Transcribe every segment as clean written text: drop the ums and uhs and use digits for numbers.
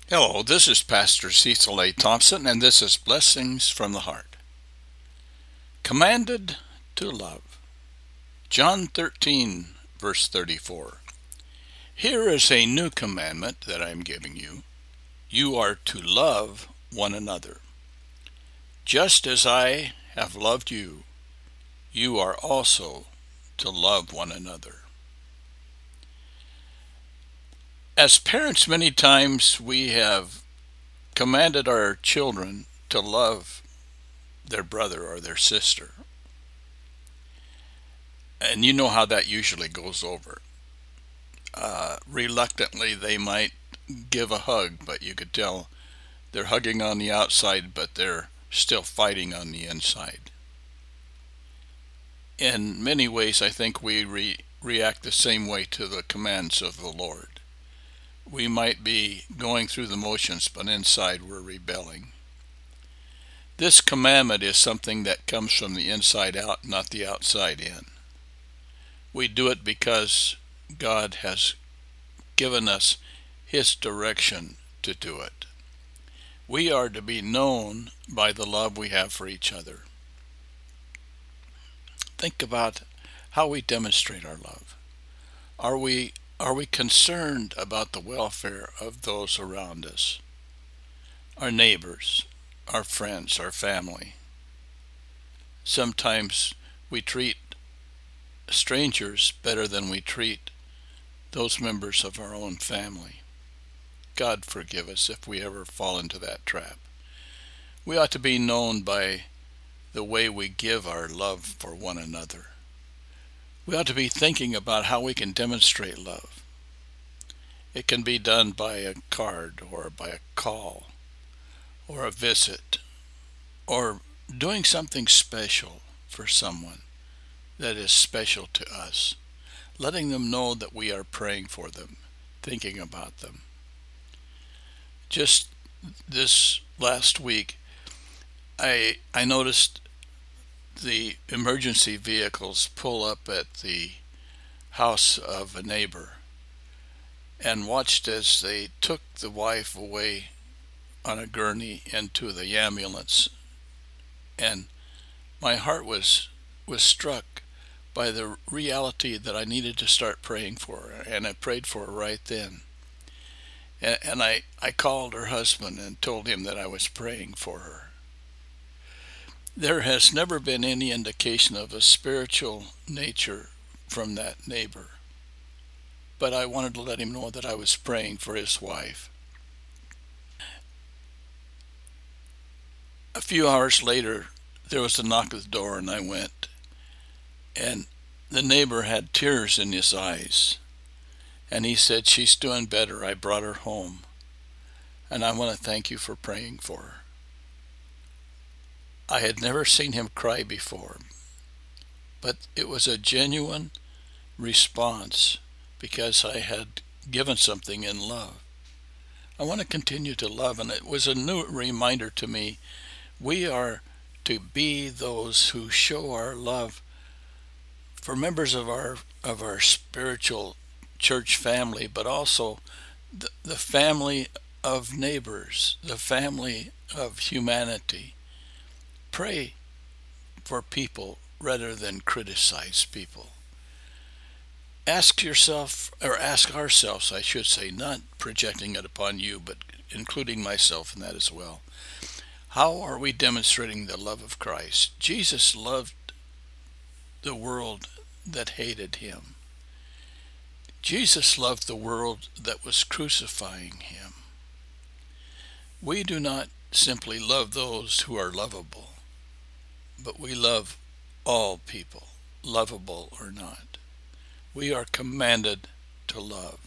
Hello, this is Pastor Cecil A. Thompson, and this is Blessings from the Heart. Commanded to love. John 13, verse 34. Here is a new commandment that I am giving you. You are to love one another. Just as I have loved you, you are also to love one another. As parents, many times we have commanded our children to love their brother or their sister. And you know how that usually goes over. Reluctantly, they might give a hug, but you could tell they're hugging on the outside, but they're still fighting on the inside. In many ways, I think we react the same way to the commands of the Lord. We might be going through the motions, but inside we're rebelling. This commandment is something that comes from the inside out, not the outside in. We do it because God has given us His direction to do it. We are to be known by the love we have for each other. Think about how we demonstrate our love. Are we concerned about the welfare of those around us? Our neighbors, our friends, our family. Sometimes we treat strangers better than we treat those members of our own family. God forgive us if we ever fall into that trap. We ought to be known by the way we give our love for one another. We ought to be thinking about how we can demonstrate love. It can be done by a card or by a call or a visit or doing something special for someone that is special to us, letting them know that we are praying for them, thinking about them. Just this last week, I noticed the emergency vehicles pull up at the house of a neighbor and watched as they took the wife away on a gurney into the ambulance. And my heart was struck by the reality that I needed to start praying for her, and I prayed for her right then. And I called her husband and told him that I was praying for her. There has never been any indication of a spiritual nature from that neighbor, but I wanted to let him know that I was praying for his wife. A few hours later, there was a knock at the door, and I went, and the neighbor had tears in his eyes, and he said, "She's doing better. I brought her home, and I want to thank you for praying for her." I had never seen him cry before, but it was a genuine response because I had given something in love. I want to continue to love, and it was a new reminder to me. We are to be those who show our love for members of our spiritual church family, but also the family of neighbors, the family of humanity. Pray for people rather than criticize people. Ask yourself, or ask ourselves, I should say, not projecting it upon you, but including myself in that as well. How are we demonstrating the love of Christ? Jesus loved the world that hated him. Jesus loved the world that was crucifying him. We do not simply love those who are lovable, but we love all people, lovable or not. We are commanded to love.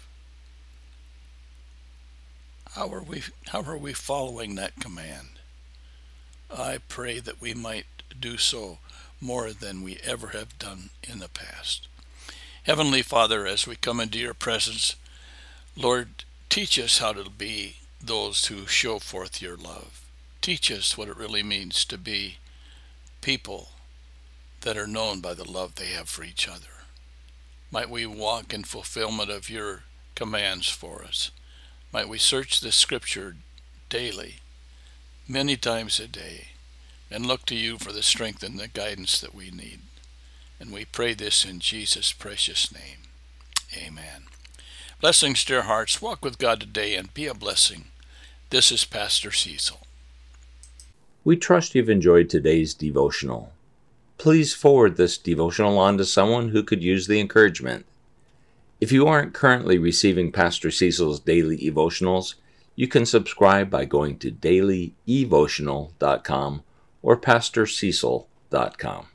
How are we following that command? I pray that we might do so more than we ever have done in the past. Heavenly Father, as we come into your presence, Lord, teach us how to be those who show forth your love. Teach us what it really means to be people that are known by the love they have for each other. Might we walk in fulfillment of your commands for us. Might we search the Scripture daily, many times a day, and look to you for the strength and the guidance that we need. And we pray this in Jesus' precious name. Amen. Blessings, dear hearts. Walk with God today and be a blessing. This is Pastor Cecil. We trust you've enjoyed today's devotional. Please forward this devotional on to someone who could use the encouragement. If you aren't currently receiving Pastor Cecil's daily devotionals, you can subscribe by going to dailyevotional.com or pastorcecil.com.